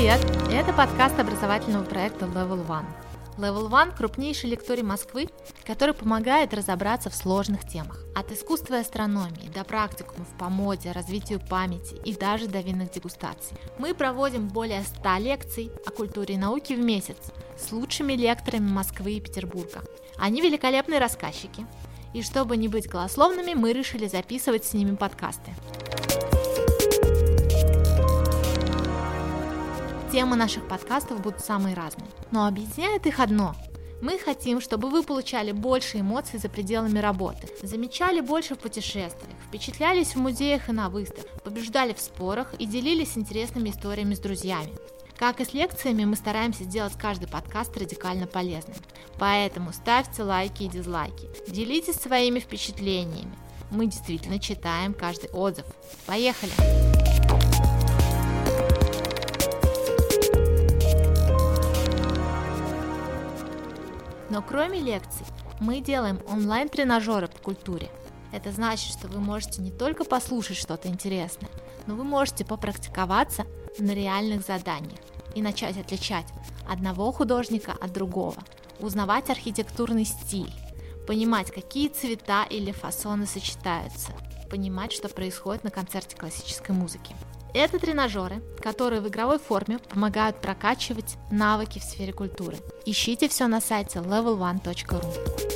Привет! Это подкаст образовательного проекта Level One. Level One – крупнейший лекторий Москвы, который помогает разобраться в сложных темах. От искусства и астрономии до практикумов по моде, развитию памяти и даже до винных дегустаций. Мы проводим более 100 лекций о культуре и науке в месяц с лучшими лекторами Москвы и Петербурга. Они великолепные рассказчики. И чтобы не быть голословными, мы решили записывать с ними подкасты. Темы наших подкастов будут самые разные, но объединяет их одно. Мы хотим, чтобы вы получали больше эмоций за пределами работы, замечали больше в путешествиях, впечатлялись в музеях и на выставках, побеждали в спорах и делились интересными историями с друзьями. Как и с лекциями, мы стараемся сделать каждый подкаст радикально полезным. Поэтому ставьте лайки и дизлайки, делитесь своими впечатлениями. Мы действительно читаем каждый отзыв. Поехали! Но кроме лекций, мы делаем онлайн-тренажеры по культуре. Это значит, что вы можете не только послушать что-то интересное, но вы можете попрактиковаться на реальных заданиях и начать отличать одного художника от другого, узнавать архитектурный стиль, понимать, какие цвета или фасоны сочетаются, понимать, что происходит на концерте классической музыки. Это тренажеры, которые в игровой форме помогают прокачивать навыки в сфере культуры. Ищите все на сайте levelone.ru.